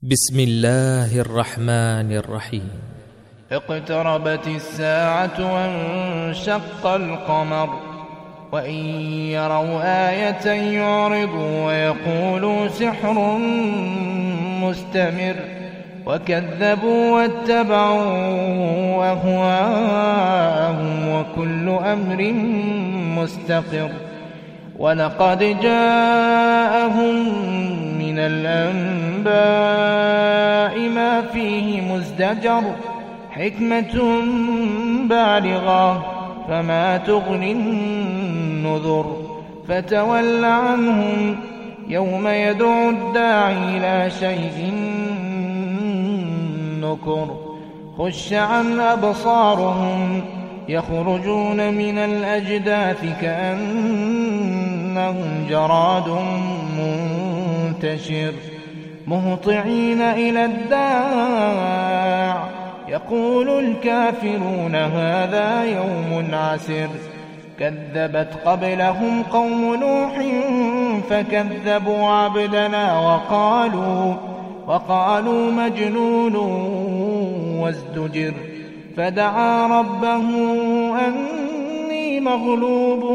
بسم الله الرحمن الرحيم. اقتربت الساعة وانشق القمر وإن يروا آية يعرضوا ويقولوا سحر مستمر وكذبوا واتبعوا أهواءهم وكل أمر مستقر ولقد جاءهم من الأنباء ما فيه مزدجر حكمة بالغة فما تغني النذر فتول عنهم يوم يدعو الداعي إلى شيء نكر خش عن أبصارهم يخرجون من الأجداث كأنهم جراد منتشر مهطعين إلى الداع يقول الكافرون هذا يوم عسر كذبت قبلهم قوم نوح فكذبوا عبدنا وقالوا مجنون وازدجر فدعا ربه أني مغلوب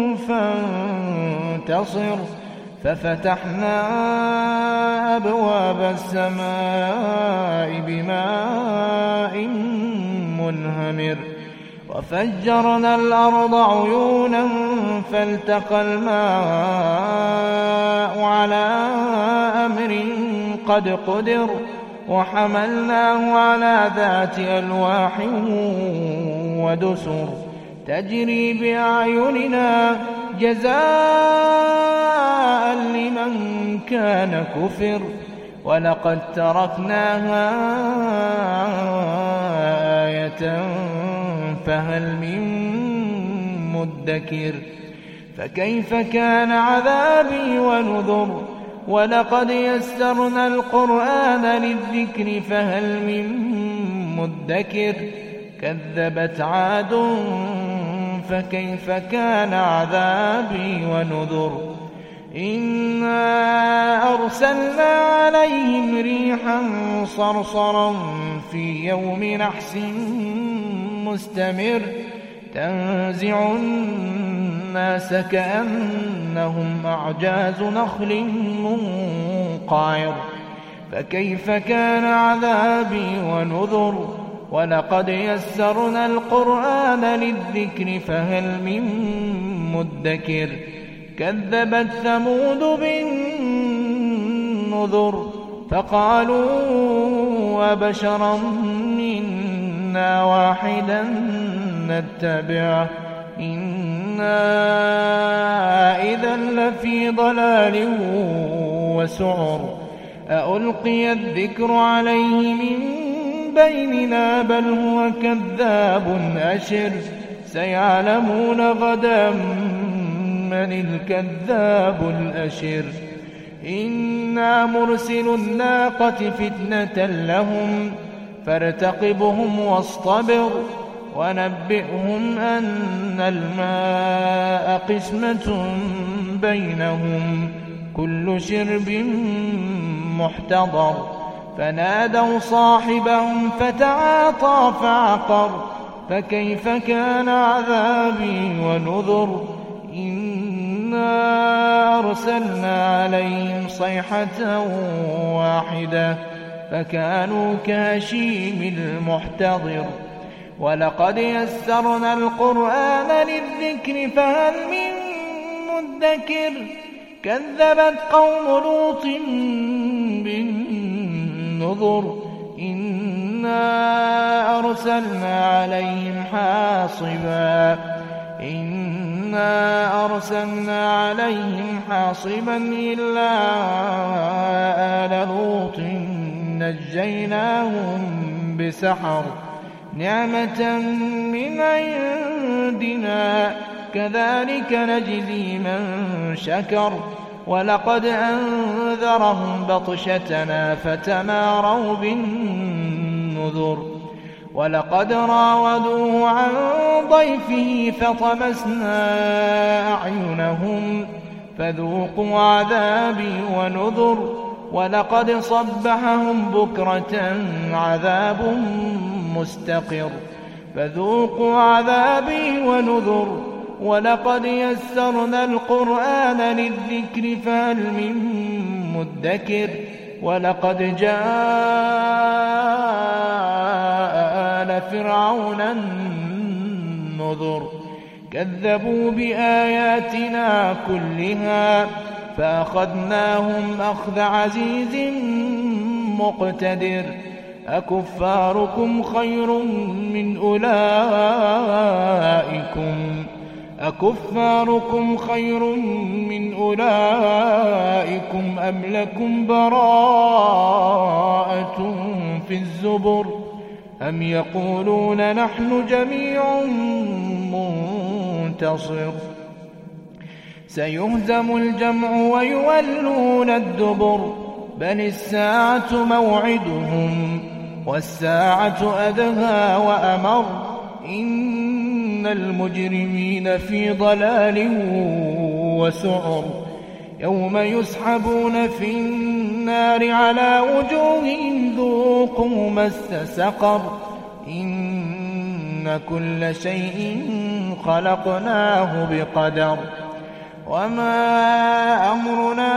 فانتصر ففتحنا أبواب السماء بماء منهمر وفجرنا الأرض عيونا فالتقى الماء على أمر قد قدر وحملناه على ذات ألواح ودسر تجري بأعيننا جزاء لمن كان كفر ولقد تركناها آية فهل من مدكر فكيف كان عذابي ونذر ولقد يسرنا القرآن للذكر فهل من مدكر كذبت عاد فكيف كان عذابي ونذر إنا أرسلنا عليهم ريحا صرصرا في يوم نحس مستمر تنزع الناس كأنهم أعجاز نخل منقعر فكيف كان عذابي ونذر ولقد يسرنا القرآن للذكر فهل من مدكر كذبت ثمود بالنذر فقالوا وبشرا منا واحدا نتبعه إنا إذا لفي ضلال وسعر ألقي الذكر عليه من بيننا بل هو كذاب أشر سيعلمون غدا من الكذاب الأشر إنا مرسل الناقة فتنة لهم فارتقبهم واصطبر ونبئهم أن الماء قسمة بينهم كل شرب محتضر فنادوا صاحبهم فتعاطى فعقر فكيف كان عذابي ونذر إنا أرسلنا عليهم صيحة واحدة فكانوا كهشيم المحتضر ولقد يسرنا القرآن للذكر فهل من مدكر كذبت قوم لوط بالنذر إنا أرسلنا عليهم حاصبا إلا آل لوط نجيناهم بسحر نعمة من عندنا كذلك نجزي من شكر ولقد أنذرهم بطشتنا فتماروا بالنذر ولقد راودوه عن ضيفه فطمسنا أعينهم فذوقوا عذابي ونذر ولقد صبحهم بكرة عذاب مستقر فذوقوا عذابي ونذر ولقد يسرنا القرآن للذكر فهل من مدكر ولقد جاء آل فرعون النذر كذبوا بآياتنا كلها فأخذناهم أخذ عزيز مقتدر أكفاركم خير من أولئكم أم لكم براءة في الزبر أم يقولون نحن جميع منتصر سيهزم الجمع ويولون الدبر بل الساعة موعدهم والساعة أدهى وأمر إن المجرمين في ضلال وسعر يوم يسحبون في النار على وجوههم ذوقوا مس سقر إن كل شيء خلقناه بقدر وما أمرنا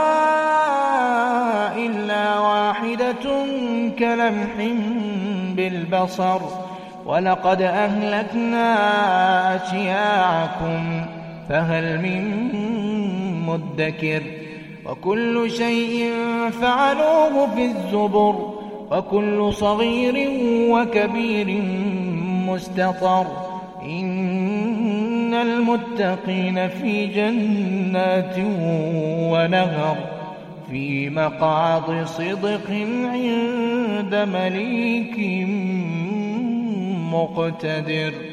إلا واحدة كلمح بالبصر ولقد أهلكنا أشياعكم فهل من مدكر وكل شيء فعلوه في الزبر وكل صغير وكبير مستطر إن المتقين في جنات ونهر في مقعد صدق عند مليك مقتدر.